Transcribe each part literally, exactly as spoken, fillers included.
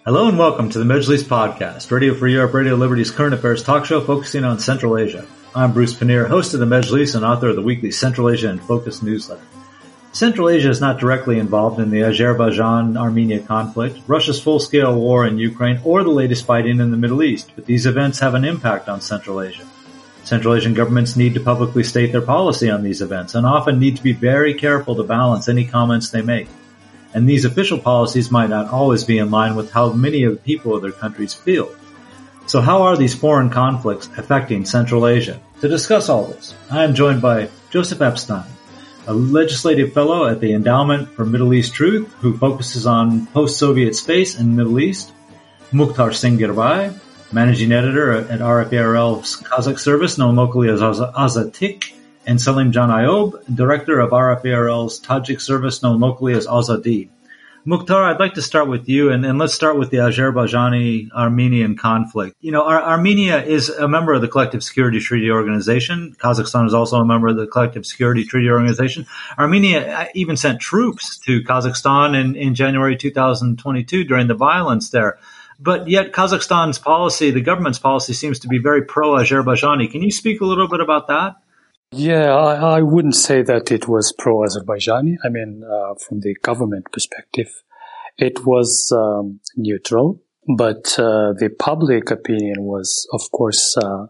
Hello and welcome to the Majlis Podcast, Radio Free Europe, Radio Liberty's current affairs talk show focusing on Central Asia. I'm Bruce Pannier, host of the Majlis and author of the weekly Central Asia in Focus newsletter. Central Asia is not directly involved in the Azerbaijan-Armenia conflict, Russia's full-scale war in Ukraine, or the latest fighting in the Middle East, but these events have an impact on Central Asia. Central Asian governments need to publicly state their policy on these events and often need to be very careful to balance any comments they make. And these official policies might not always be in line with how many of the people of their countries feel. So how are these foreign conflicts affecting Central Asia? To discuss all this, I am joined by Joseph Epstein, a legislative fellow at the Endowment for Middle East Truth, who focuses on post-Soviet space and Middle East, Mukhtar Singirbay, managing editor at R F A R L's Kazakh service, known locally as Azatik, and Salim Jan Ayob, director of R F A R L's Tajik service, known locally as Azadi. Mukhtar, I'd like to start with you, and, and let's start with the Azerbaijani-Armenian conflict. You know, Ar- Armenia is a member of the Collective Security Treaty Organization. Kazakhstan is also a member of the Collective Security Treaty Organization. Armenia even sent troops to Kazakhstan in, in January two thousand twenty-two during the violence there. But yet Kazakhstan's policy, the government's policy, seems to be very pro-Azerbaijani. Can you speak a little bit about that? Yeah, I, I wouldn't say that it was pro-Azerbaijani. I mean, uh, from the government perspective, it was um, neutral, but uh, the public opinion was, of course, uh,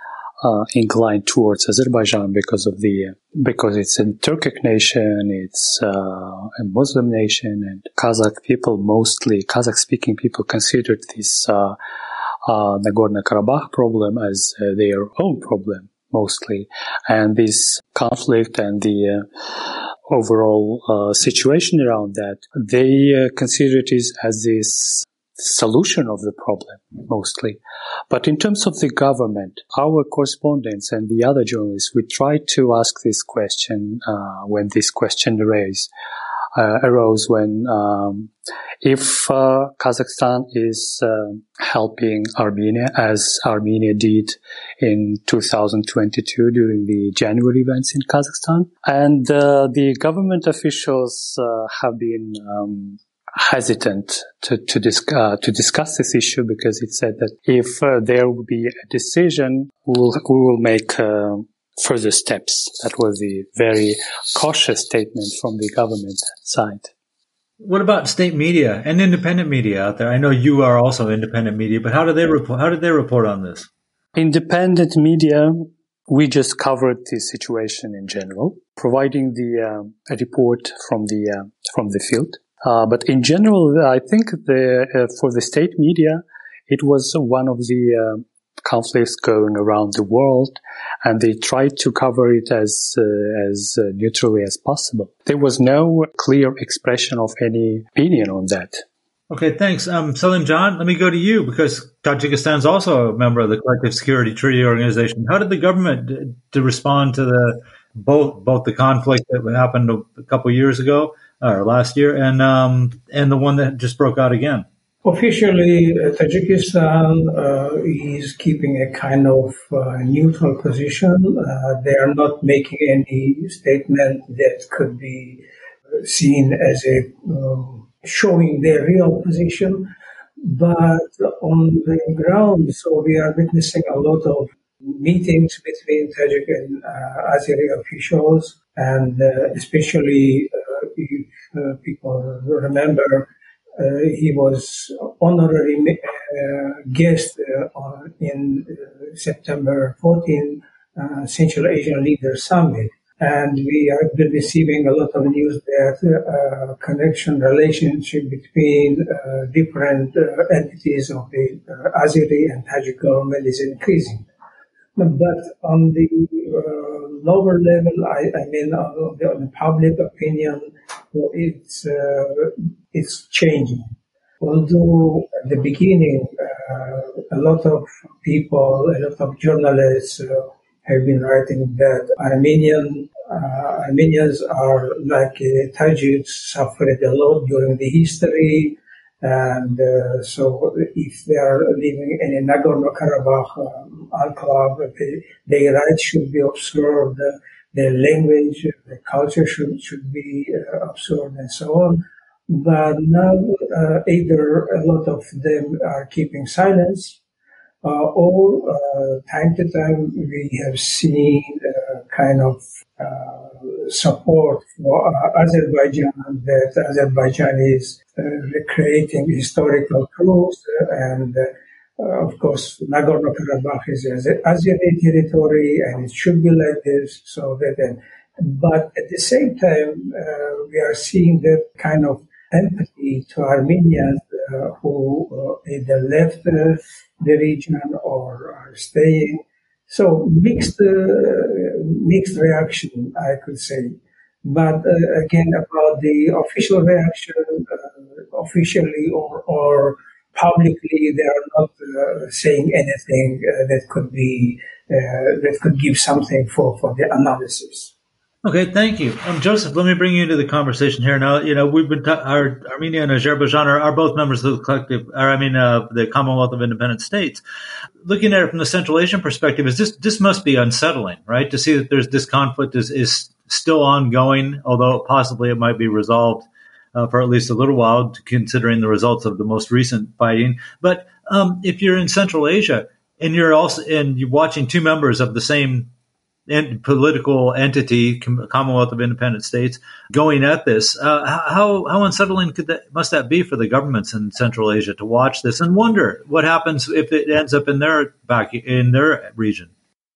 uh, inclined towards Azerbaijan because of the because it's a Turkic nation, it's uh, a Muslim nation, and Kazakh people, mostly Kazakh-speaking people, considered this uh, uh, Nagorno-Karabakh problem as uh, their own problem. Mostly, and this conflict and the uh, overall uh, situation around that, they uh, consider it as this solution of the problem, mostly. But in terms of the government, our correspondents and the other journalists, we tried to ask this question uh, when this question arose. Uh, arose when um, if uh, Kazakhstan is uh, helping Armenia as Armenia did in two thousand twenty-two during the January events in Kazakhstan, and uh, the government officials uh, have been um, hesitant to to, dis- uh, to discuss this issue because it said that if uh, there will be a decision, we will, we will make uh, further steps. That was a very cautious statement from the government side. What about state media and independent media out there? I know you are also independent media, but how did they report? How did they report on this? Independent media, we just covered the situation in general, providing the uh, a report from the uh, from the field. Uh, but in general, I think the uh, for the state media, it was one of the uh, conflicts going around the world, and they tried to cover it as uh, as uh, neutrally as possible. There was no clear expression of any opinion on that. Okay, thanks. Um, Salim Jan, let me go to you because Tajikistan is also a member of the Collective Security Treaty Organization. How did the government d- to respond to the both both the conflict that happened a couple of years ago or last year and um, and the one that just broke out again? Officially, uh, Tajikistan uh, is keeping a kind of uh, neutral position. Uh, they are not making any statement that could be seen as a um, showing their real position. But on the ground, so we are witnessing a lot of meetings between Tajik and uh, Azeri officials, and uh, especially uh, if uh, people remember, Uh, he was honorary uh, guest uh, on, in uh, September fourteenth uh, Central Asian Leaders Summit. And we have been receiving a lot of news that uh, connection, relationship between uh, different uh, entities of the uh, Azeri and Tajik government is increasing. But on the uh, lower level, I, I mean, on the, on the public opinion, it's uh, it's changing. Although at the beginning, uh, a lot of people, a lot of journalists uh, have been writing that Armenian uh, Armenians are like uh, Tajiks, suffered a lot during the history. And uh, so if they are living in a Nagorno-Karabakh um, enclave, they, their rights should be observed, uh, their language, their culture should, should be uh, observed, and so on. But now uh, either a lot of them are keeping silence, uh, or uh, time to time we have seen uh, kind of uh, support for uh, Azerbaijan, that Azerbaijan is uh, recreating historical truths, and uh, of course Nagorno-Karabakh is Azeri territory and it should be like this, so that then. But at the same time, uh, we are seeing that kind of empathy to Armenians uh, who uh, either left uh, the region or are staying. So mixed, uh, mixed reaction, I could say. But uh, again, about the official reaction, uh, officially or, or publicly, they are not uh, saying anything uh, that could be uh, that could give something for, for the analysis. Okay, thank you. Um, Joseph, let me bring you into the conversation here. Now, you know, we've been, ta- our, Armenia and Azerbaijan are, are both members of the collective, or I mean, uh, the Commonwealth of Independent States. Looking at it from the Central Asian perspective, is this, this must be unsettling, right? To see that there's this conflict is, is still ongoing, although possibly it might be resolved, uh, for at least a little while, considering the results of the most recent fighting. But, um, if you're in Central Asia and you're also, and you're watching two members of the same political entity, Commonwealth of Independent States, going at this. Uh, how how unsettling could that must that be for the governments in Central Asia to watch this and wonder what happens if it ends up in their back in their region?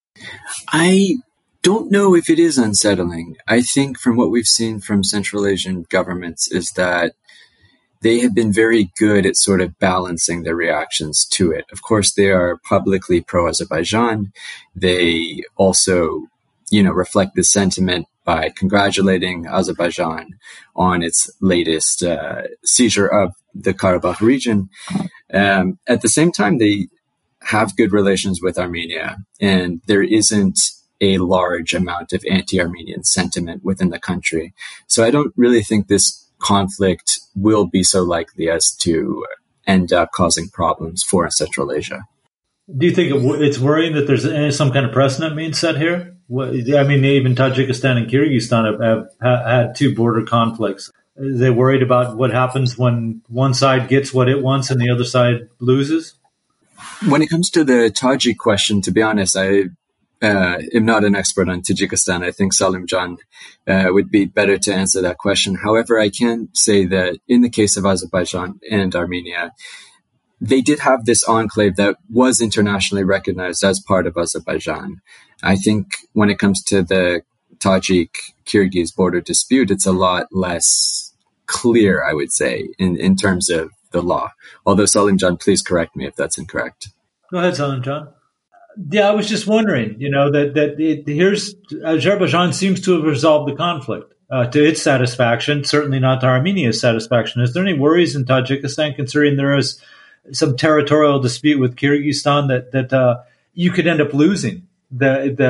I don't know if it is unsettling. I think from what we've seen from Central Asian governments is that they have been very good at sort of balancing their reactions to it. Of course, they are publicly pro-Azerbaijan. They also, you know, reflect this sentiment by congratulating Azerbaijan on its latest uh, seizure of the Karabakh region. Um, at the same time, they have good relations with Armenia, and there isn't a large amount of anti-Armenian sentiment within the country. So I don't really think this conflict will be so likely as to end up causing problems for Central Asia. Do you think it's worrying that there's some kind of precedent being set here? I mean, even Tajikistan and Kyrgyzstan have, have had two border conflicts. Are they worried about what happens when one side gets what it wants and the other side loses? When it comes to the Tajik question, to be honest, I Uh, am not an expert on Tajikistan. I think Salimjan uh, would be better to answer that question. However, I can say that in the case of Azerbaijan and Armenia, they did have this enclave that was internationally recognized as part of Azerbaijan. I think when it comes to the Tajik-Kyrgyz border dispute, it's a lot less clear, I would say, in, in terms of the law. Although Salimjan, please correct me if that's incorrect. Go ahead, Salimjan. Yeah, I was just wondering, you know, that, that it, here's Azerbaijan seems to have resolved the conflict uh, to its satisfaction, certainly not to Armenia's satisfaction. Is there any worries in Tajikistan, considering there is some territorial dispute with Kyrgyzstan that, that uh, you could end up losing the, the,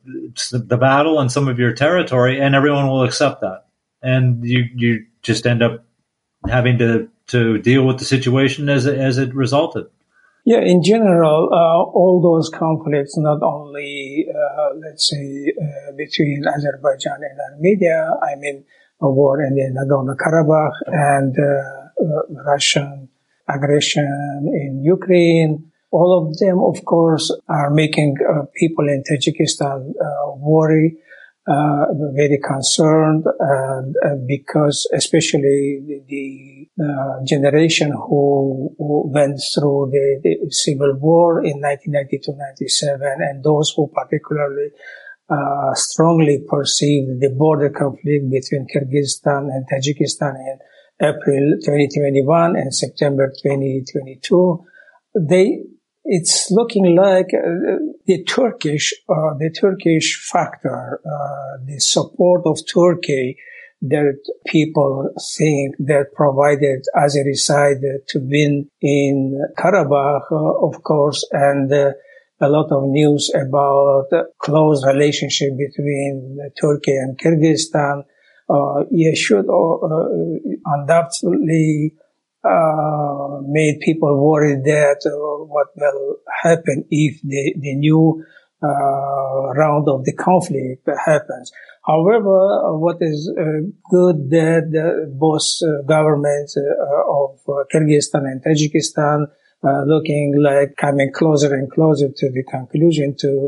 the battle on some of your territory and everyone will accept that? And you, you just end up having to, to deal with the situation as it, as it resulted. Yeah, in general, uh, all those conflicts, not only, uh, let's say, uh, between Azerbaijan and Armenia, I mean, a war in the Nagorno-Karabakh and uh, uh, Russian aggression in Ukraine, all of them, of course, are making uh, people in Tajikistan uh, worry, uh, very concerned, and uh, because especially the, the uh, generation who, who went through the, the civil war in nineteen ninety-two ninety-seven, and those who particularly uh, strongly perceived the border conflict between Kyrgyzstan and Tajikistan in April twenty twenty-one and September twenty twenty-two, they it's looking like uh, the Turkish, uh, the Turkish factor, uh, the support of Turkey that people think that provided Azeri side to win in Karabakh, uh, of course, and uh, a lot of news about uh, close relationship between uh, Turkey and Kyrgyzstan. Uh, you should uh, undoubtedly Uh, made people worried that uh, what will happen if the, the new uh, round of the conflict happens. However, what is uh, good that uh, both uh, governments uh, of uh, Kyrgyzstan and Tajikistan uh, looking like coming closer and closer to the conclusion to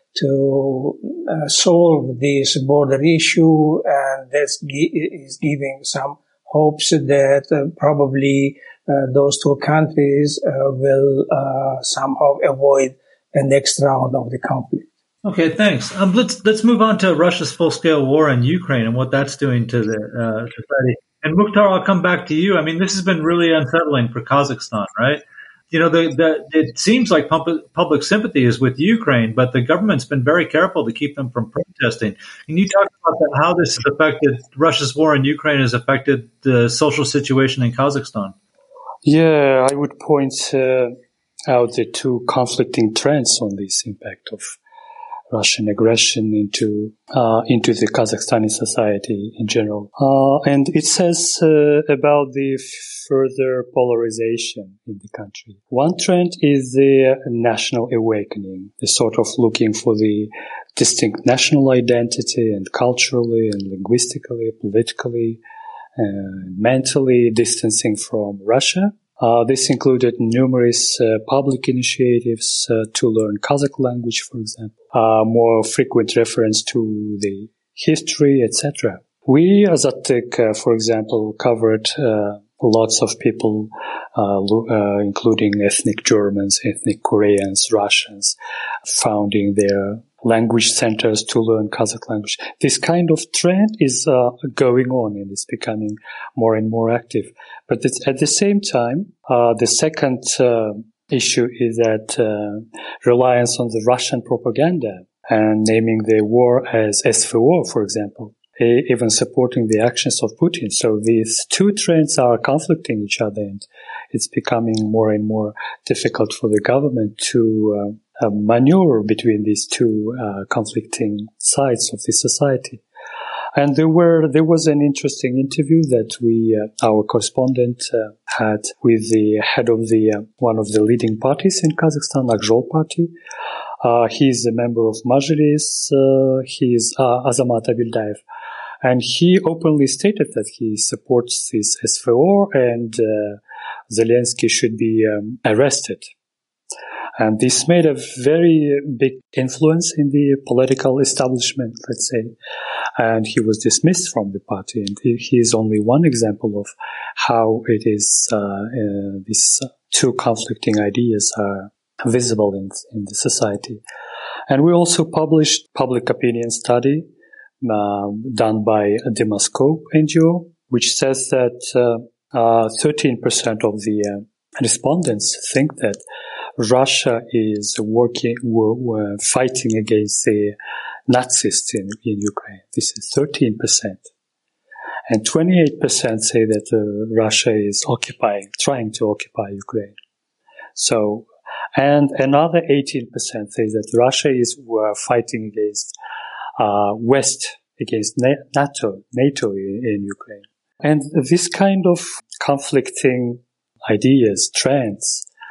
to uh, solve this border issue, and that is giving some hopes that uh, probably uh, those two countries uh, will uh, somehow avoid a next round of the conflict. Okay, thanks. Um, let's let's move on to Russia's full-scale war in Ukraine and what that's doing to the uh, society. And Mukhtar, I'll come back to you. I mean, this has been really unsettling for Kazakhstan, right? You know, the, the, it seems like public, public sympathy is with Ukraine, but the government's been very careful to keep them from protesting. Can you talk about that, how this has affected Russia's war in Ukraine has affected the social situation in Kazakhstan? Yeah, I would point uh, out the two conflicting trends on this impact of Russian aggression into uh, into the Kazakhstani society in general. Uh, and it says uh, about the further polarization in the country. One trend is the national awakening, the sort of looking for the distinct national identity and culturally and linguistically, politically, and mentally distancing from Russia. Uh, this included numerous uh, public initiatives uh, to learn Kazakh language, for example, uh, more frequent reference to the history, et cetera. We, as Azattek, uh, for example, covered uh, lots of people, uh, uh, including ethnic Germans, ethnic Koreans, Russians, founding their language centers to learn Kazakh language. This kind of trend is uh, going on and is becoming more and more active. But it's, at the same time, uh, the second uh, issue is that uh, reliance on the Russian propaganda and naming the war as S V O, for example, even supporting the actions of Putin. So these two trends are conflicting each other, and it's becoming more and more difficult for the government to uh, uh, maneuver between these two uh, conflicting sides of the society. And there were there was an interesting interview that we, uh, our correspondent, uh, had with the head of the uh, one of the leading parties in Kazakhstan, Akjol Party. Uh, he is a member of Majlis. Uh, he is uh, Azamat Abildayev. And he openly stated that he supports this S V O and uh, Zelensky should be um, arrested. And this made a very big influence in the political establishment, let's say. And he was dismissed from the party. And he, he is only one example of how it is uh, uh, these two conflicting ideas are visible in, in the society. And we also published public opinion study Uh, done by Demascope N G O, which says that uh, uh, thirteen percent of the uh, respondents think that Russia is working, w- w- fighting against the Nazis in, in Ukraine. This is thirteen percent. And twenty-eight percent say that uh, Russia is occupying, trying to occupy Ukraine. So, and another eighteen percent say that Russia is uh, fighting against Uh, West against NATO, NATO in, in Ukraine. And this kind of conflicting ideas, trends,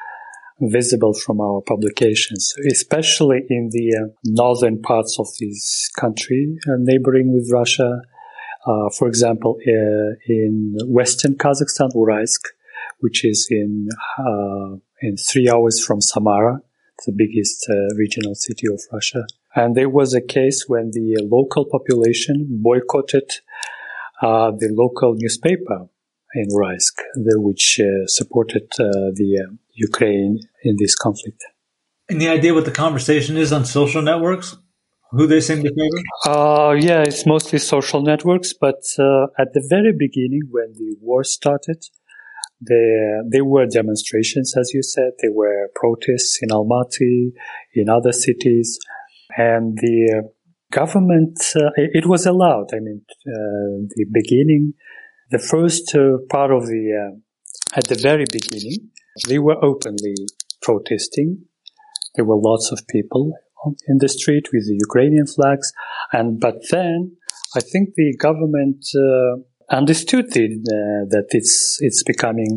visible from our publications, especially in the uh, northern parts of this country, uh, neighboring with Russia. Uh, for example, uh, in western Kazakhstan, Uraysk, which is in, uh, in three hours from Samara, the biggest uh, regional city of Russia. And there was a case when the local population boycotted uh, the local newspaper in Uraysk, the, which uh, supported uh, the uh, Ukraine in this conflict. Any idea what the conversation is on social networks? Who they seem to favor? Uh, yeah, it's mostly social networks, but uh, at the very beginning, when the war started, There, there were demonstrations, as you said. There were protests in Almaty, in other cities. And the government, uh, it was allowed. I mean, uh, the beginning, the first uh, part of the, uh, at the very beginning, they were openly protesting. There were lots of people in the street with the Ukrainian flags. And, but then I think the government, uh, understood the, uh, that it's it's becoming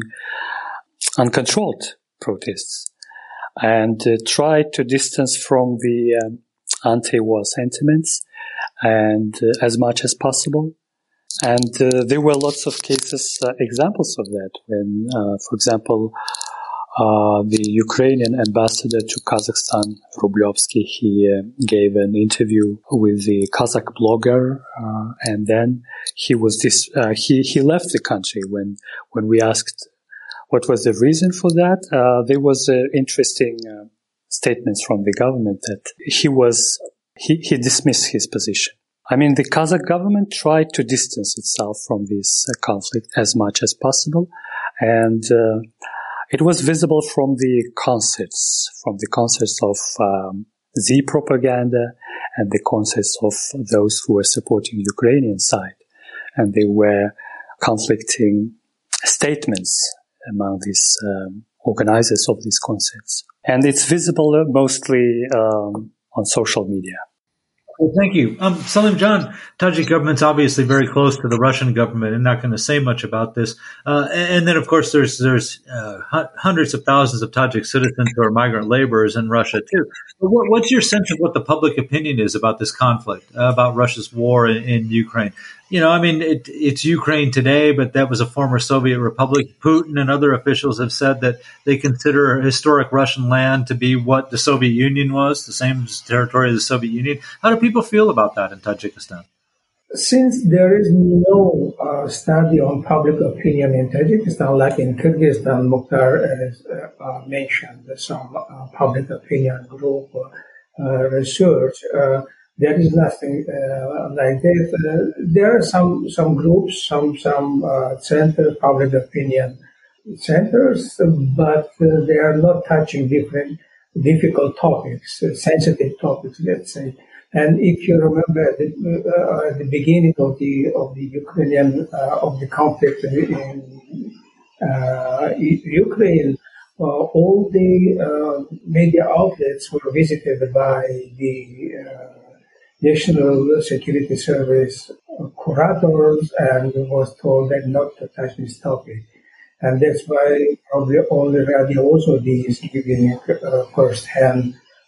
uncontrolled protests, and uh, tried to distance from the um, anti-war sentiments, and uh, as much as possible. And uh, there were lots of cases, uh, examples of that. When, uh, for example, uh, the Ukrainian ambassador to Kazakhstan, Rublyovsky, he uh, gave an interview with the Kazakh blogger, uh, and then he was this. Uh, he he left the country when when we asked what was the reason for that. Uh, there was uh, interesting uh, statements from the government that he was he he dismissed his position. I mean, the Kazakh government tried to distance itself from this uh, conflict as much as possible, and uh, it was visible from the concerts, from the concerts of um, the propaganda and the concerts of those who were supporting the Ukrainian side. And there were conflicting statements among these um, organizers of these concerts. And it's visible uh, mostly um, on social media. Well, thank you. Um, Salim Jan, Tajik government's obviously very close to the Russian government and not going to say much about this. Uh, and then, of course, there's there's uh, hundreds of thousands of Tajik citizens who are migrant laborers in Russia, too. But what, what's your sense of what the public opinion is about this conflict, uh, about Russia's war in, in Ukraine? You know, I mean, it, it's Ukraine today, but that was a former Soviet republic. Putin and other officials have said that they consider historic Russian land to be what the Soviet Union was, the same territory as the Soviet Union. How do people feel about that in Tajikistan? Since there is no uh, study on public opinion in Tajikistan, like in Kyrgyzstan, Mukhtar has uh, mentioned some uh, public opinion group uh, research. Uh, There is nothing uh, like that. Uh, there are some some groups, some some uh, centers, public opinion centers, but uh, they are not touching different difficult topics, uh, sensitive topics, let's say. And if you remember at the, uh, at the beginning of the of the Ukrainian uh, of the conflict in uh, Ukraine, uh, all the uh, media outlets were visited by the uh, National Security Service curators, and was told that not to touch this topic. And that's why probably only Radio Ozodi is giving uh, first-hand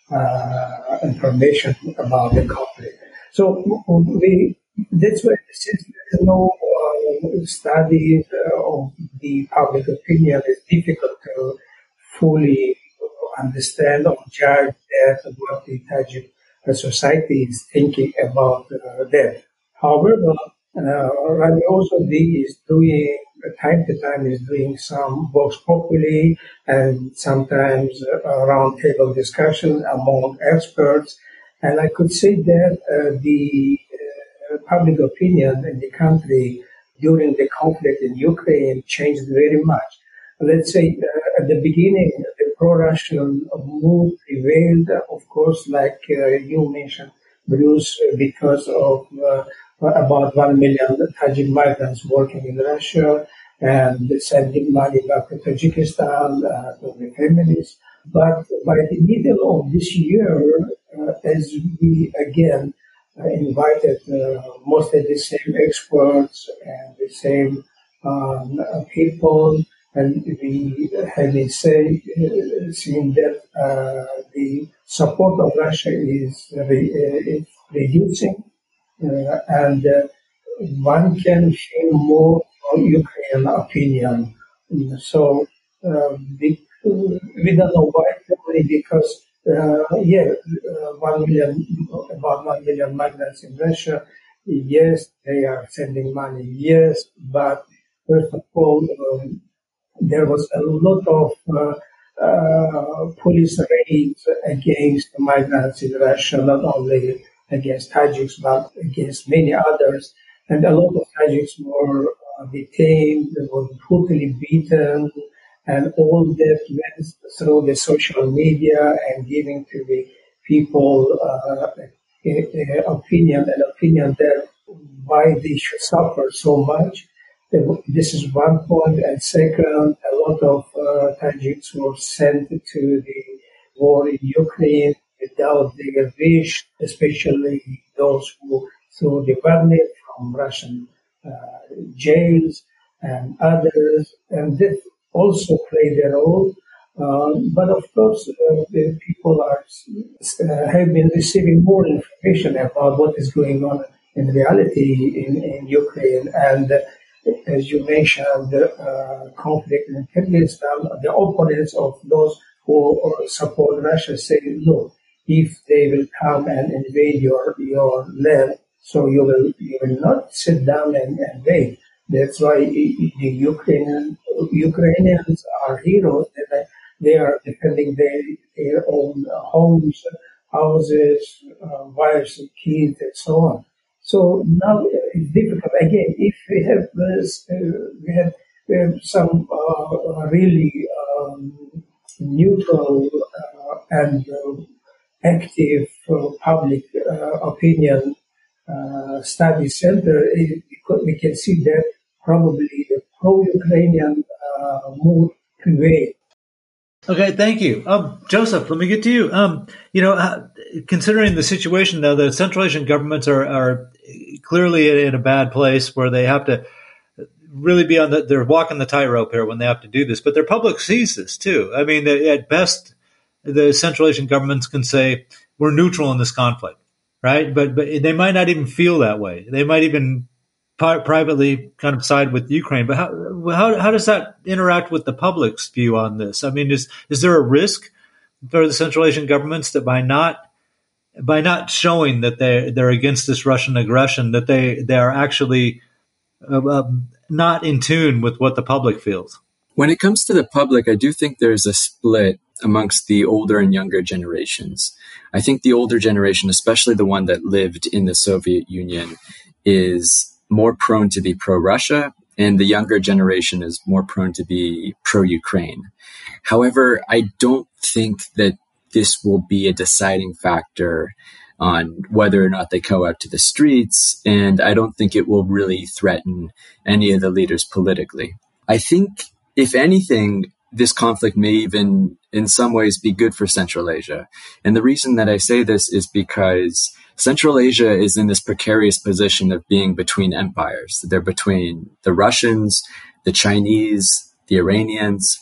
uh, information about the conflict. So we, that's why since there's no uh, studies uh, of the public opinion, it's difficult to fully understand or judge that what the Tajik The society is thinking about uh, that. However, uh, Radio Ozodi is doing, time to time, is doing some Vox Populi and sometimes uh, roundtable discussion among experts. And I could say that uh, the uh, public opinion in the country during the conflict in Ukraine changed very much. Let's say uh, at the beginning, the pro-Russian mood prevailed, of course, like uh, you mentioned, Bruce, because of uh, about one million Tajik migrants working in Russia and sending money back to Tajikistan uh, to their families. But by the middle of this year, uh, as we again uh, invited uh, mostly the same experts and the same um, people, and we have been say, uh, seeing that uh, the support of Russia is, re- uh, is reducing, uh, and uh, one can feel more on Ukrainian opinion. So uh, we, we don't know why, probably because uh, yeah, uh, one million, about one million migrants in Russia. Yes, they are sending money. Yes, but first of all. Um, There was a lot of uh, uh, police raids against migrants in Russia, not only against Tajiks, but against many others. And a lot of Tajiks were uh, detained, were brutally beaten, and all that went through the social media and giving to the people uh, a, a opinion, an opinion that why they should suffer so much. This is one point, and second, a lot of uh, Tajiks were sent to the war in Ukraine without their wish, especially those who through the Wagner from Russian uh, jails and others, and this also played a role. Um, but of course, uh, the people are uh, have been receiving more information about what is going on in reality in, in Ukraine. And uh, as you mentioned, the uh, conflict in Kyrgyzstan, the opponents of those who support Russia say, look, if they will come and invade your your land, so you will you will not sit down and, and wait. That's why the Ukrainian Ukrainians are heroes. And they are defending their, their own homes, houses, uh, wives and kids, and so on. So now it's difficult. Again, if we have this, uh, we have, we have some uh, really um, neutral uh, and uh, active uh, public uh, opinion uh, study center, it, we can see that probably the pro-Ukrainian uh, mood prevails. Okay, thank you. Um, Joseph, let me get to you. Um, you know, uh, considering the situation now, the Central Asian governments are, are clearly in a bad place where they have to really be on the, they're walking the tightrope here when they have to do this, but their public sees this too. I mean, at best, the Central Asian governments can say, we're neutral in this conflict, right? But, but they might not even feel that way. They might even privately kind of side with Ukraine, but how, how how does that interact with the public's view on this? I mean, is is there a risk for the Central Asian governments that by not by not showing that they they're against this Russian aggression, that they they are actually uh, um, not in tune with what the public feels? When it comes to the public, I do think there's a split amongst the older and younger generations. I think the older generation, especially the one that lived in the Soviet Union, is more prone to be pro-Russia, and the younger generation is more prone to be pro-Ukraine. However, I don't think that this will be a deciding factor on whether or not they go out to the streets, and I don't think it will really threaten any of the leaders politically. I think, if anything, this conflict may even in some ways be good for Central Asia. And the reason that I say this is because Central Asia is in this precarious position of being between empires. They're between the Russians, the Chinese, the Iranians.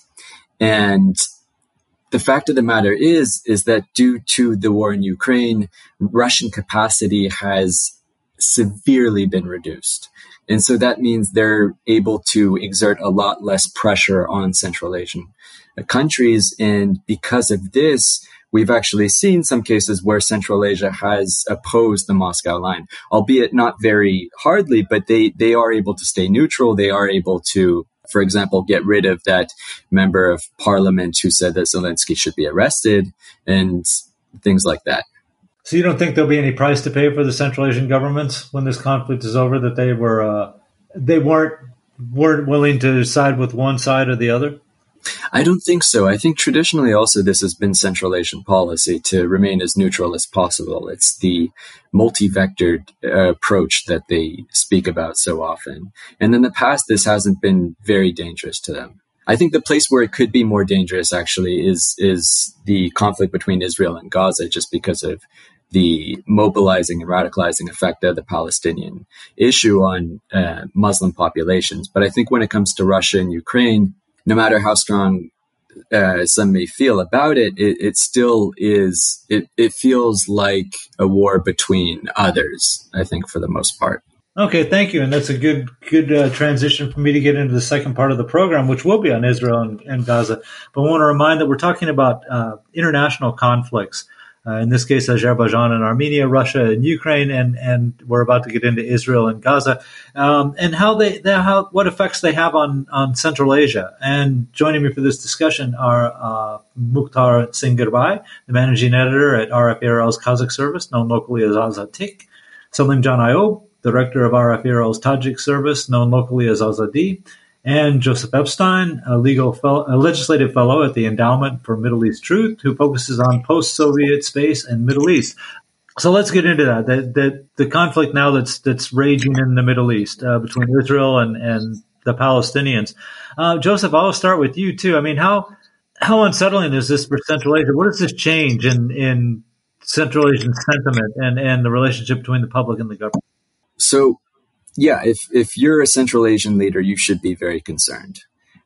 And the fact of the matter is, is that due to the war in Ukraine, Russian capacity has severely been reduced. And so that means they're able to exert a lot less pressure on Central Asian countries. And because of this, we've actually seen some cases where Central Asia has opposed the Moscow line, albeit not very hardly, but they, they are able to stay neutral. They are able to, for example, get rid of that member of parliament who said that Zelensky should be arrested and things like that. So you don't think there'll be any price to pay for the Central Asian governments when this conflict is over, that they were uh, they weren't weren't willing to side with one side or the other? I don't think so. I think traditionally also this has been Central Asian policy to remain as neutral as possible. It's the multi-vectored uh, approach that they speak about so often. And in the past, this hasn't been very dangerous to them. I think the place where it could be more dangerous actually is is the conflict between Israel and Gaza, just because of the mobilizing and radicalizing effect of the Palestinian issue on uh, Muslim populations. But I think when it comes to Russia and Ukraine, no matter how strong uh, some may feel about it, it, it still is, it, it feels like a war between others, I think, for the most part. Okay, thank you. And that's a good good uh, transition for me to get into the second part of the program, which will be on Israel and, and Gaza. But I want to remind that we're talking about uh, international conflicts. Uh, in this case, Azerbaijan and Armenia, Russia and Ukraine, and, and we're about to get into Israel and Gaza, um, and how they, they how what effects they have on, on Central Asia. And joining me for this discussion are uh, Mukhtar Singarbai, the managing editor at R F A R L's Kazakh service, known locally as Azatik, Salimjan Ayob, director of R F A R L's Tajik service, known locally as Azadi, and Joseph Epstein, a legal fellow, a legislative fellow at the Endowment for Middle East Truth, who focuses on post-Soviet space and Middle East. So let's get into that. The, the, the conflict now that's that's raging in the Middle East uh, between Israel and, and the Palestinians. Uh, Joseph, I'll start with you too. I mean, how how unsettling is this for Central Asia? What does this change in, in Central Asian sentiment and, and the relationship between the public and the government? So, yeah, if, if you're a Central Asian leader, you should be very concerned.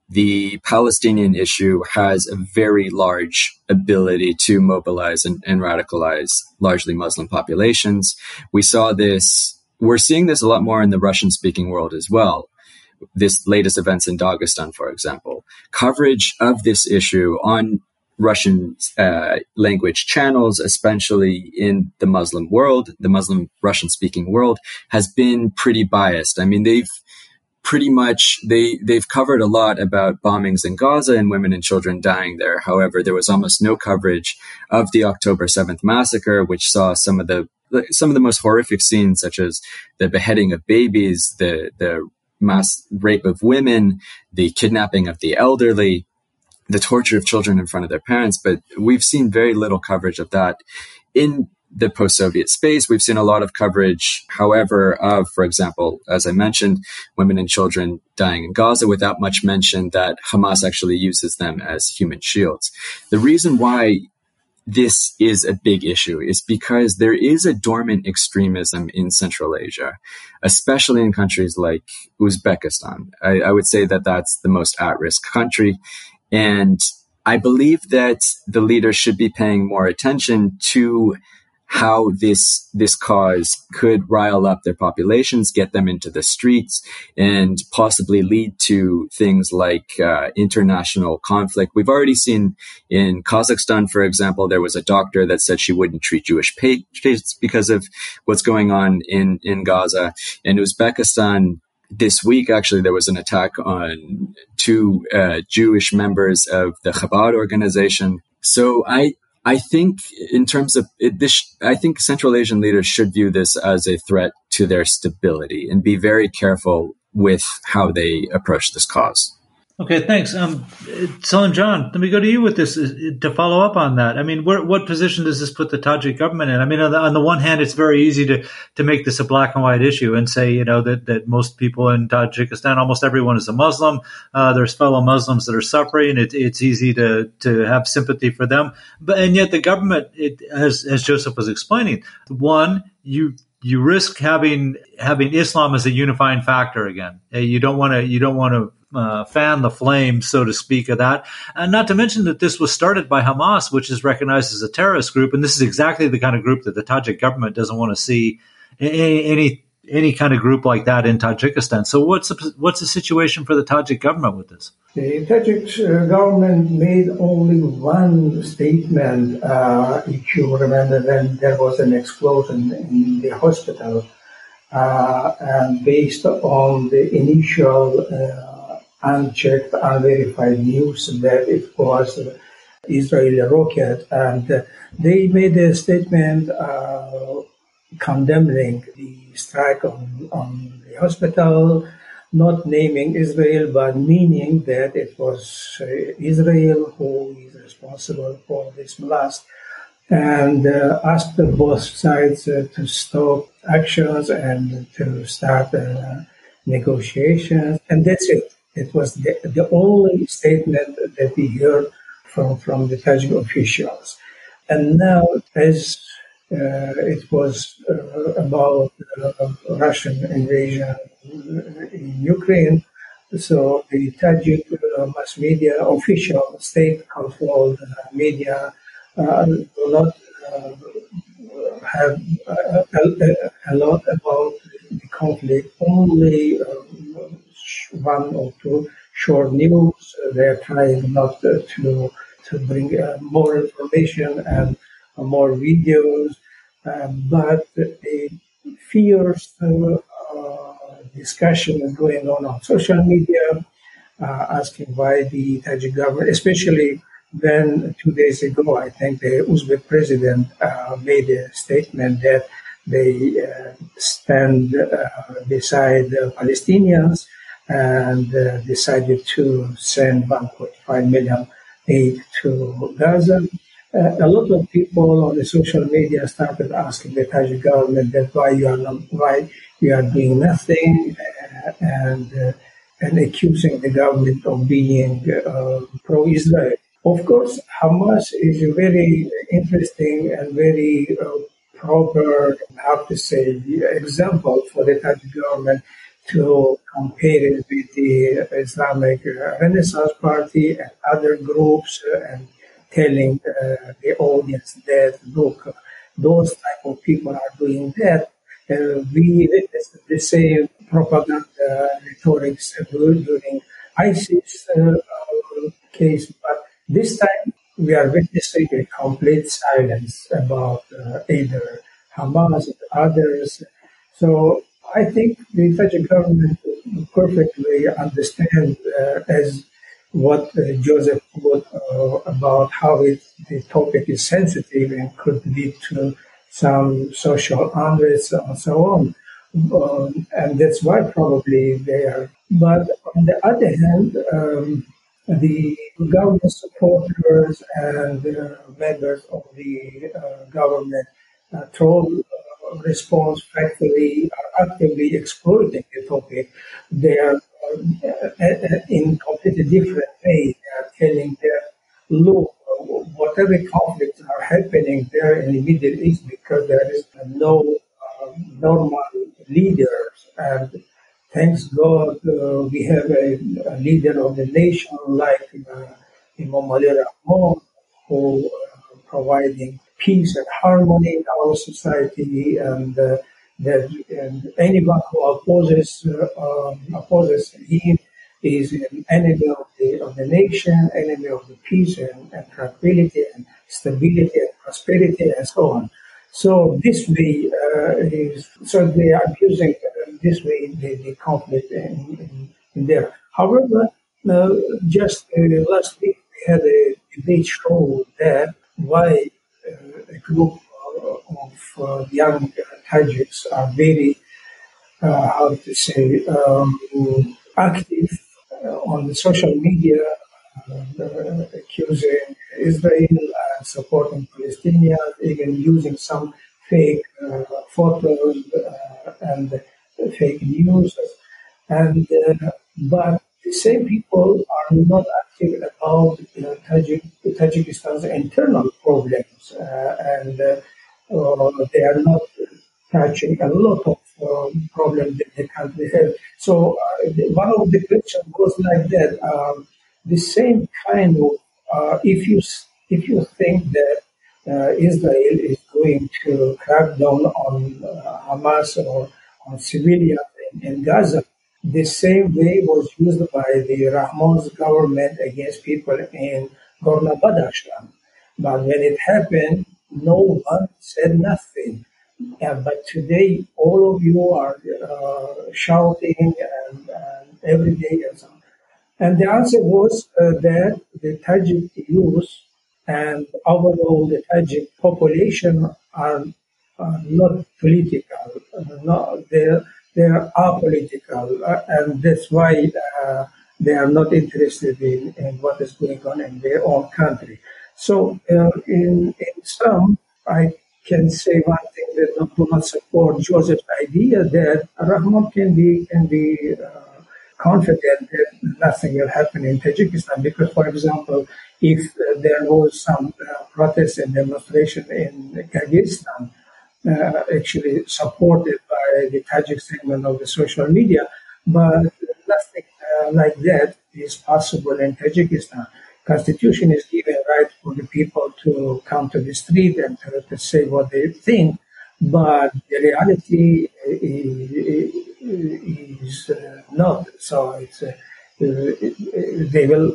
the Palestinian issue has a very large ability to mobilize and, and radicalize largely Muslim populations. We saw this, we're seeing this a lot more in the Russian-speaking world as well. This latest events in Dagestan, for example. Coverage of this issue on Russian uh, language channels, especially in the Muslim world, the Muslim Russian-speaking world, has been pretty biased. I mean, they've pretty much, they, they've covered a lot about bombings in Gaza and women and children dying there. However, there was almost no coverage of the October seventh massacre, which saw some of the some of the most horrific scenes, such as the beheading of babies, the the mass rape of women, the kidnapping of the elderly, the torture of children in front of their parents. But we've seen very little coverage of that in the post-Soviet space. We've seen a lot of coverage, however, of, for example, as I mentioned, women and children dying in Gaza, without much mention that Hamas actually uses them as human shields. The reason why this is a big issue is because there is a dormant extremism in Central Asia, especially in countries like Uzbekistan. I, I would say that that's the most at-risk country. And I believe that the leaders should be paying more attention to how this this cause could rile up their populations, get them into the streets, and possibly lead to things like uh, international conflict. We've already seen in Kazakhstan, for example, there was a doctor that said she wouldn't treat Jewish patients because of what's going on in, in Gaza. In Uzbekistan, this week, actually, there was an attack on two uh, Jewish members of the Chabad organization. So I I think in terms of it, this, I think Central Asian leaders should view this as a threat to their stability and be very careful with how they approach this cause. Okay, thanks. Um, Salim John, let me go to you with this to follow up on that. I mean, where, what position does this put the Tajik government in? I mean, on the, on the one hand, it's very easy to, to make this a black and white issue and say, you know, that, that most people in Tajikistan, almost everyone is a Muslim. Uh, there's fellow Muslims that are suffering. It, it's easy to, to have sympathy for them. But, and yet the government, it, as, as Joseph was explaining, one, you, you risk having, having Islam as a unifying factor again. You don't want to, you don't want to, Uh, fan the flame, so to speak, of that. And not to mention that this was started by Hamas, which is recognized as a terrorist group. And this is exactly the kind of group that the Tajik government doesn't want to see any, any, any kind of group like that in Tajikistan. So what's the, what's the situation for the Tajik government with this? The Tajik uh, government made only one statement. Uh, if you remember, when there was an explosion in the hospital, uh, and based on the initial uh, unchecked, unverified news that it was an Israeli rocket, and uh, they made a statement uh, condemning the strike on, on the hospital, not naming Israel, but meaning that it was uh, Israel who is responsible for this blast, and uh, asked both sides uh, to stop actions and to start uh, negotiations, and that's it. It was the, the only statement that we heard from, from the Tajik officials. And now, as uh, it was uh, about uh, Russian invasion in Ukraine, so the Tajik uh, mass media, official state-controlled uh, media, uh, do not uh, have a, a, a lot about the conflict, only uh, one or two short news. They're trying not to to bring uh, more information and uh, more videos, uh, but a fierce uh, discussion is going on on social media, uh, asking why the Tajik government, especially when two days ago, I think the Uzbek president uh, made a statement that they uh, stand uh, beside the Palestinians, and uh, decided to send one point five million aid to Gaza. Uh, a lot of people on the social media started asking the Tajik government that why you are not, why you are doing nothing, uh, and uh, and accusing the government of being uh, pro-Israel. Of course, Hamas is a very interesting and very uh, proper, how to say, example for the Tajik government to compare it with the Islamic Renaissance Party and other groups uh, and telling uh, the audience that, look, those type of people are doing that. Uh, we witnessed the same propaganda rhetorics during ISIS uh, case, but this time we are witnessing a complete silence about uh, either Hamas or others. So I think the Tajik government perfectly understands uh, as what uh, Joseph put uh, about how it, the topic is sensitive and could lead to some social unrest and so on. Um, and that's why probably they are. But on the other hand, um, the government supporters and uh, members of the uh, government uh, troll uh, response factory are actively exploiting the topic. They are uh, in completely different way. They are telling their look, whatever conflicts are happening there in the Middle East because there is no uh, normal leaders, and thanks God uh, we have a, a leader of the nation like uh, Imam Ali Rahman, who uh, providing peace and harmony in our society, and uh, that and anyone who opposes uh, um, opposes him is an enemy of the of the nation, enemy of the peace and, and tranquility and stability and prosperity and so on. So this way uh, is so they are abusing uh, this way the, the conflict in, in, in there. However, uh, just uh, last week we had a debate show that why uh, a group uh, of uh, young Tajiks are very uh, how to say um, active uh, on the social media, uh, uh, accusing Israel and supporting Palestinians, even using some fake uh, photos uh, and fake news. And uh, but the same people are not active about you know, Tajik, Tajikistan's internal problems, uh, and uh, uh, they are not touching a lot of um, problems that the country has. So uh, the, one of the questions goes like that: um, the same kind of uh, if you if you think that uh, Israel is going to crack down on uh, Hamas or on civilians in, in Gaza, the same way was used by the Rahman's government against people in Gorno-Badakhshan. But when it happened, no one said nothing. Yeah, but today, all of you are uh, shouting and, and every day and so on. And the answer was uh, that the Tajik youth and overall the Tajik population are, are not political. Uh, not, they're, they're apolitical. Uh, and that's why uh, they are not interested in, in what is going on in their own country. So uh, in, in sum, I can say one thing that do not support Joseph's idea that Rahman can be can be uh, confident that nothing will happen in Tajikistan because, for example, if uh, there was some uh, protest and demonstration in Kyrgyzstan, uh, actually supported by the Tajik segment of the social media, but nothing uh, like that is possible in Tajikistan. Constitution is given right for the people to come to the street and to, to say what they think, but the reality is, is uh, not. So it's uh, they will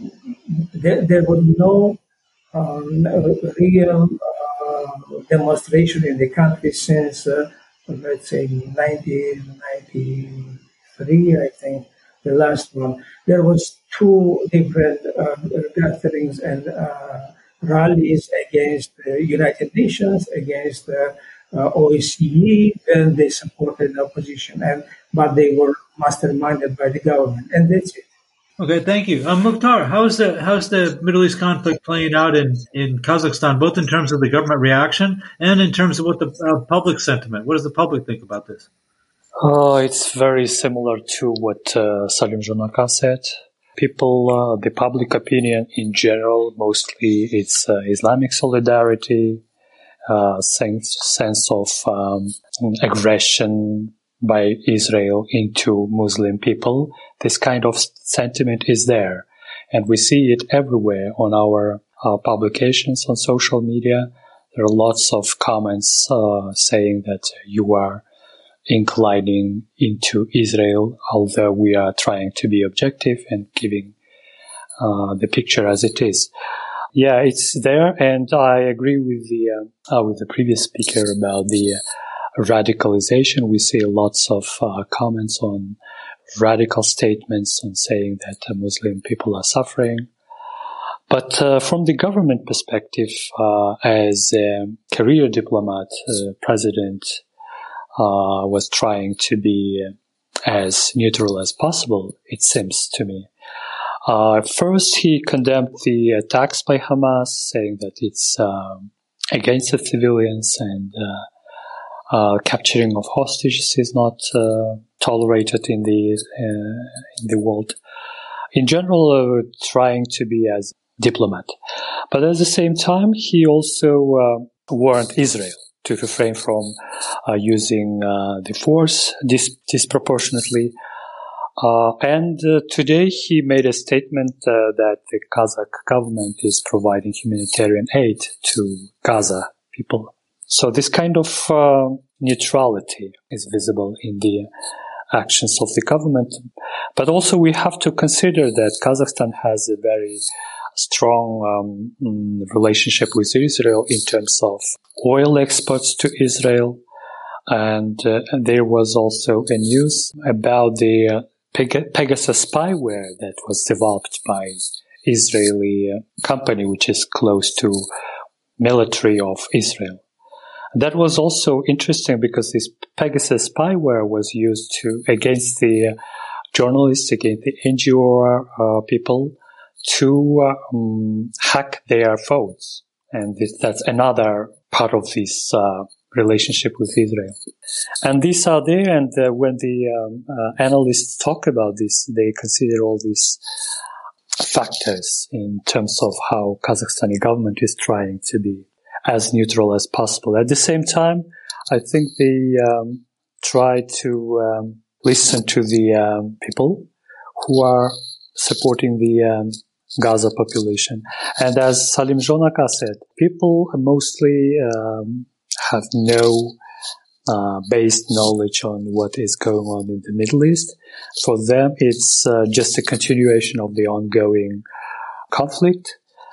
there, there was no um, real uh, demonstration in the country since uh, let's say nineteen ninety-three, I think. The last one, there was two different uh, gatherings and uh, rallies against the United Nations, against the uh, O S C E, and they supported the opposition. And but they were masterminded by the government, and that's it. Okay, thank you, um, Mukhtar. How is the how's the Middle East conflict playing out in, in Kazakhstan, both in terms of the government reaction and in terms of what the uh, public sentiment? What does the public think about this? Uh, it's very similar to what uh, Salim Jonaka said. People, uh, the public opinion in general, mostly it's uh, Islamic solidarity, uh, sense, sense of um, aggression by Israel into Muslim people. This kind of sentiment is there. And we see it everywhere on our uh, publications on social media. There are lots of comments uh, saying that you are inclining into Israel, although we are trying to be objective and giving uh, the picture as it is. Yeah, it's there, and I agree with the uh, uh, with the previous speaker about the uh, radicalization. We see lots of uh, comments on radical statements on saying that uh, Muslim people are suffering. But uh, from the government perspective, uh, as a career diplomat, uh, President uh, was trying to be as neutral as possible, it seems to me. Uh, first, he condemned the attacks by Hamas, saying that it's um, against the civilians and uh, uh, capturing of hostages is not uh, tolerated in the uh, in the world. In general, uh, trying to be as diplomat, but at the same time, he also uh, warned Israel to refrain from uh, using uh, the force dis- disproportionately. Uh, and uh, today he made a statement uh, that the Kazakh government is providing humanitarian aid to Gaza people. So this kind of uh, neutrality is visible in the actions of the government. But also we have to consider that Kazakhstan has a very strong um, relationship with Israel in terms of oil exports to Israel. And uh, there was also a news about the uh, Peg- Pegasus spyware that was developed by Israeli uh, company, which is close to military of Israel. That was also interesting because this Pegasus spyware was used to against the uh, journalists, against the N G O uh, people to uh, um, hack their phones. And this, that's another part of this uh, relationship with Israel. And these are there, and uh, when the um, uh, analysts talk about this, they consider all these factors in terms of how Kazakhstani government is trying to be as neutral as possible. At the same time, I think they um, try to um, listen to the um, people who are supporting the um, Gaza population. And as Salim Jonaka said, people mostly um, have no uh, based knowledge on what is going on in the Middle East. For them, it's uh, just a continuation of the ongoing conflict.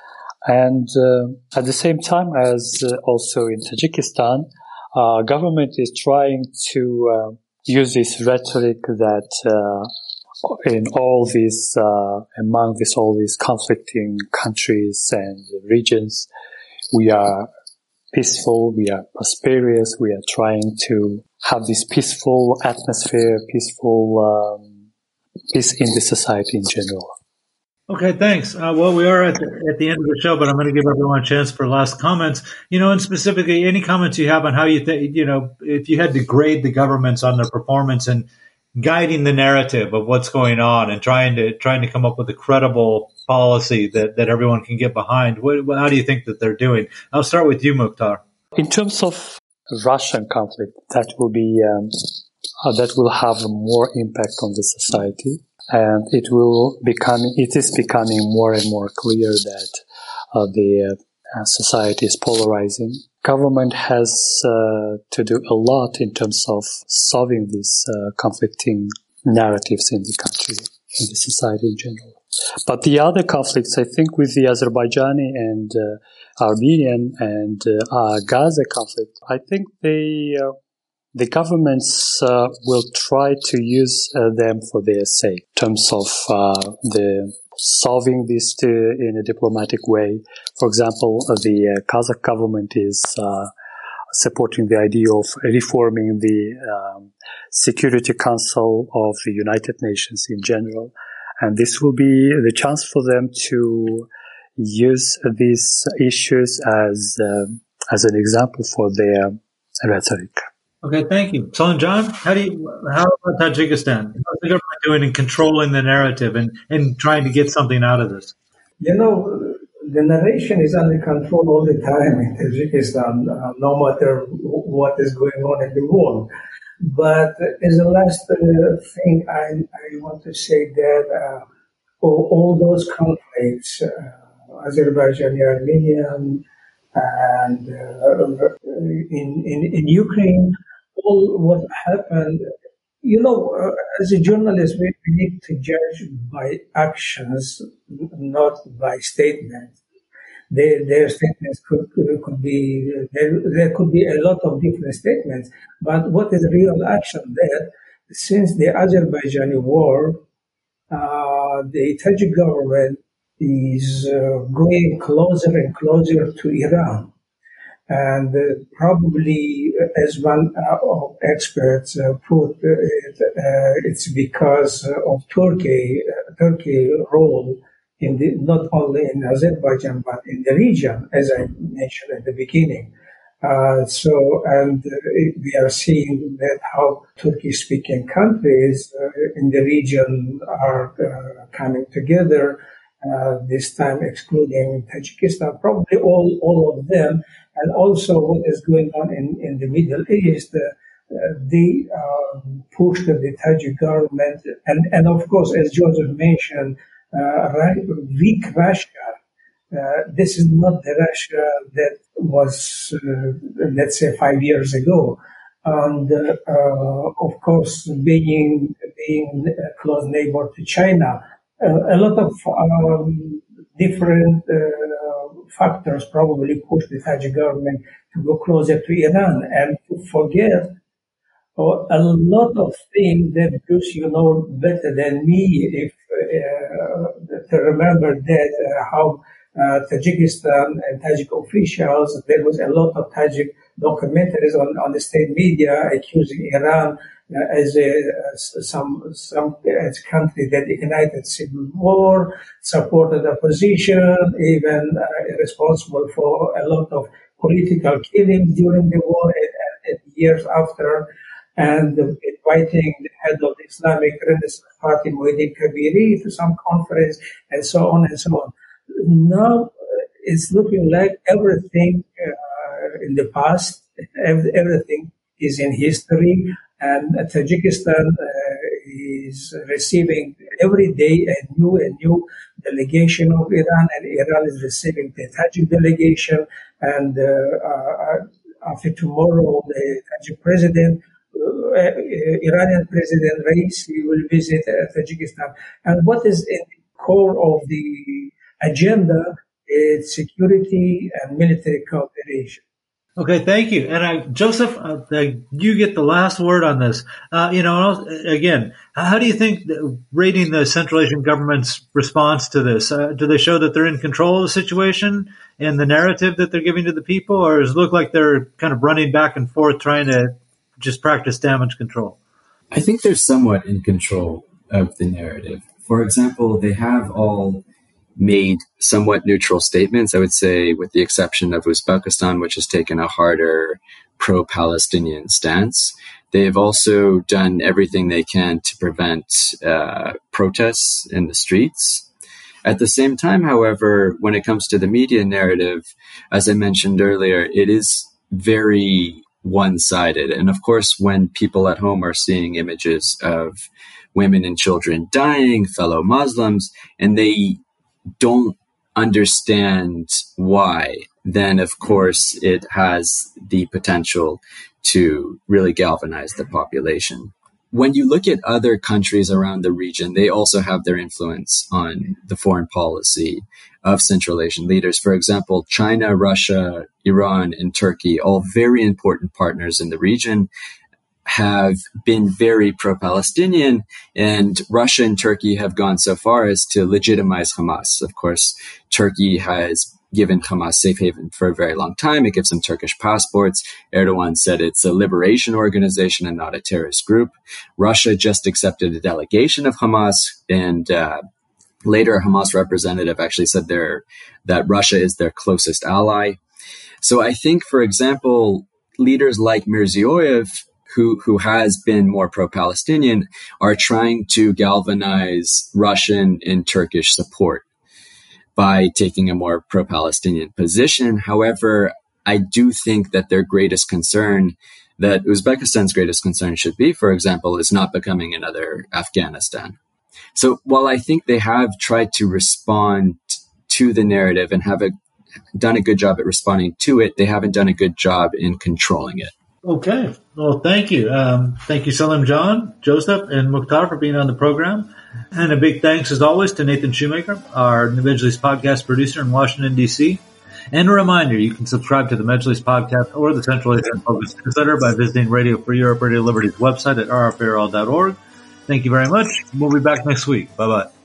And uh, at the same time, as uh, also in Tajikistan, uh, government is trying to uh, use this rhetoric that uh, in all these, uh, among this, all these conflicting countries and regions, we are peaceful, we are prosperous, we are trying to have this peaceful atmosphere, peaceful um, peace in the society in general. Okay, thanks. Uh, well, we are at the, at the end of the show, but I'm going to give everyone a chance for last comments. You know, and specifically, any comments you have on how you think, you know, if you had to grade the governments on their performance and guiding the narrative of what's going on and trying to trying to come up with a credible policy that, that everyone can get behind, what, how do you think that they're doing? I'll start with you, Mukhtar. In terms of Russian conflict, that will be um, uh, that will have more impact on the society. And it will become, it is becoming more and more clear that uh, the uh, society is polarizing. Government has uh, to do a lot in terms of solving these uh, conflicting narratives in the country, in the society in general. But the other conflicts, I think, with the Azerbaijani and uh, Armenian and uh, uh, Gaza conflict, I think they. Uh, The governments uh, will try to use uh, them for their sake in terms of uh, the solving this to, in a diplomatic way. For example, uh, the uh, Kazakh government is uh, supporting the idea of reforming the um, Security Council of the United Nations in general. And this will be the chance for them to use these issues as uh, as an example for their rhetoric. Okay, thank you. Salim John, how do you, how about Tajikistan? How's the government doing in controlling the narrative and, and trying to get something out of this? You know, the narration is under control all the time in Tajikistan, uh, no matter what is going on in the world. But as the last uh, thing, I, I want to say that uh, all, all those conflicts, uh, Azerbaijani, Armenian, and uh, in, in in Ukraine, all what happened. You know, uh, as a journalist, we, we need to judge by actions, not by statements. Their, their statements could, could be, there, there could be a lot of different statements, but what is real action there? Since the Azerbaijani war, uh, the Tajik government is uh, going closer and closer to Iran. And uh, probably, as one uh, of experts uh, put it, uh, it's because of Turkey, uh, Turkey role in the, not only in Azerbaijan, but in the region, as I mentioned at the beginning. Uh, so, and uh, we are seeing that how Turkish-speaking countries uh, in the region are uh, coming together, uh, this time excluding Tajikistan, probably all, all of them, and also what is going on in, in the Middle East. Uh, uh, they uh, pushed the Tajik government, and, and of course, as Joseph mentioned, uh, weak Russia. Uh, this is not the Russia that was, uh, let's say, five years ago. And, uh, uh, of course, being, being a close neighbor to China, uh, a lot of um, different uh, factors probably pushed the Tajik government to go closer to Iran and to forget uh, a lot of things that Bruce, you know better than me, if uh, to remember that uh, how Uh, Tajikistan and Tajik officials, there was a lot of Tajik documentaries on, on the state media accusing Iran uh, as a as some some as a country that ignited civil war, supported opposition, even uh, responsible for a lot of political killings during the war and, and years after, and uh, inviting the head of the Islamic Renaissance Party, Muhyiddin Kabiri, to some conference, and so on and so on. Now it's looking like everything uh, in the past, everything is in history, and Tajikistan uh, is receiving every day a new and new delegation of Iran, and Iran is receiving the Tajik delegation, and uh, uh, after tomorrow, the Tajik president, uh, Iranian President Raisi will visit uh, Tajikistan. And what is in the core of the agenda is security and military cooperation. Okay, thank you. And I, Joseph, uh, you get the last word on this. Uh, you know, again, how do you think rating the Central Asian government's response to this? Uh, do they show that they're in control of the situation and the narrative that they're giving to the people, or does it look like they're kind of running back and forth trying to just practice damage control? I think they're somewhat in control of the narrative. For example, they have all made somewhat neutral statements, I would say, with the exception of Uzbekistan, which has taken a harder pro-Palestinian stance. They have also done everything they can to prevent uh, protests in the streets. At the same time, however, when it comes to the media narrative, as I mentioned earlier, it is very one-sided. And of course, when people at home are seeing images of women and children dying, fellow Muslims, and they don't understand why, then of course it has the potential to really galvanize the population. When you look at other countries around the region, they also have their influence on the foreign policy of Central Asian leaders. For example, China, Russia, Iran, and Turkey, all very important partners in the region, have been very pro-Palestinian, and Russia and Turkey have gone so far as to legitimize Hamas. Of course, Turkey has given Hamas safe haven for a very long time. It gives them Turkish passports. Erdogan said it's a liberation organization and not a terrorist group. Russia just accepted a delegation of Hamas, and uh, later a Hamas representative actually said they're, that Russia is their closest ally. So I think, for example, leaders like Mirziyoyev, Who, who has been more pro-Palestinian, are trying to galvanize Russian and Turkish support by taking a more pro-Palestinian position. However, I do think that their greatest concern that Uzbekistan's greatest concern should be, for example, is not becoming another Afghanistan. So while I think they have tried to respond to the narrative and have a, done a good job at responding to it, they haven't done a good job in controlling it. Okay. Well, thank you. Um, thank you, Salim John, Joseph, and Mukhtar for being on the program. And a big thanks, as always, to Nathan Shoemaker, our Majlis podcast producer in Washington, D C And a reminder, you can subscribe to the Majlis podcast or the Central Asia Focus Newsletter by visiting Radio Free Europe, Radio Liberty's website at r f a r l dot org. Thank you very much. We'll be back next week. Bye-bye.